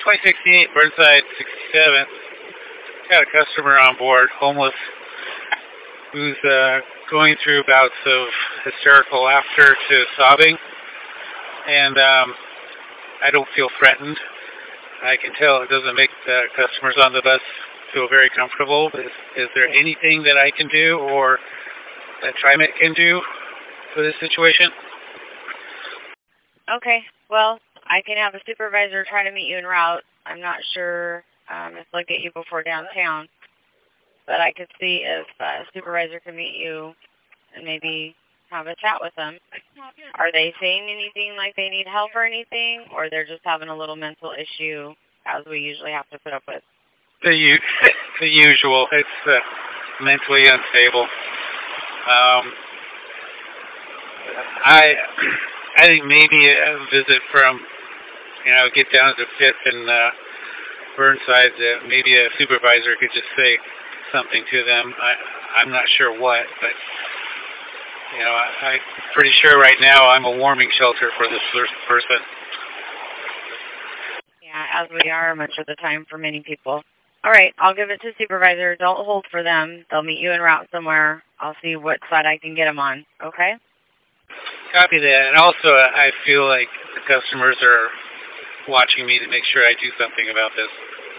2068 Burnside 67. Got a customer on board, homeless, who's going through bouts of hysterical laughter to sobbing. And I don't feel threatened. I can tell it doesn't make the customers on the bus feel very comfortable. Is there anything that I can do or that TriMet can do for this situation? Okay, well, I can have a supervisor try to meet you en route. I'm not sure if they'll get you before downtown, but I could see if a supervisor can meet you and maybe have a chat with them. Are they saying anything like they need help or anything, or they're just having a little mental issue, as we usually have to put up with? The usual. It's mentally unstable. I think maybe a visit from, get down to 5th and Burnside, maybe a supervisor could just say something to them. I'm not sure what, but, I'm pretty sure right now I'm a warming shelter for this person. Yeah, as we are much of the time for many people. All right, I'll give it to supervisor. Don't hold for them. They'll meet you en route somewhere. I'll see what side I can get them on, okay? Copy that. And also, I feel like the customers are watching me to make sure I do something about this.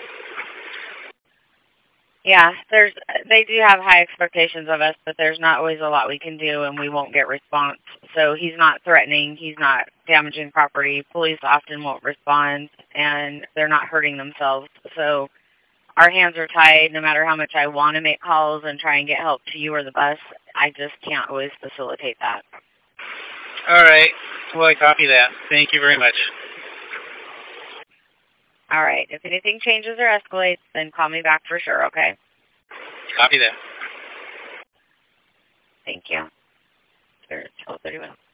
Yeah, they do have high expectations of us, but there's not always a lot we can do, and we won't get response. So he's not threatening. He's not damaging property. Police often won't respond, and they're not hurting themselves. So our hands are tied. No matter how much I want to make calls and try and get help to you or the bus, I just can't always facilitate that. All right. Well, I copy that. Thank you very much. All right. If anything changes or escalates, then call me back for sure, okay? Copy that. Thank you. 12:31.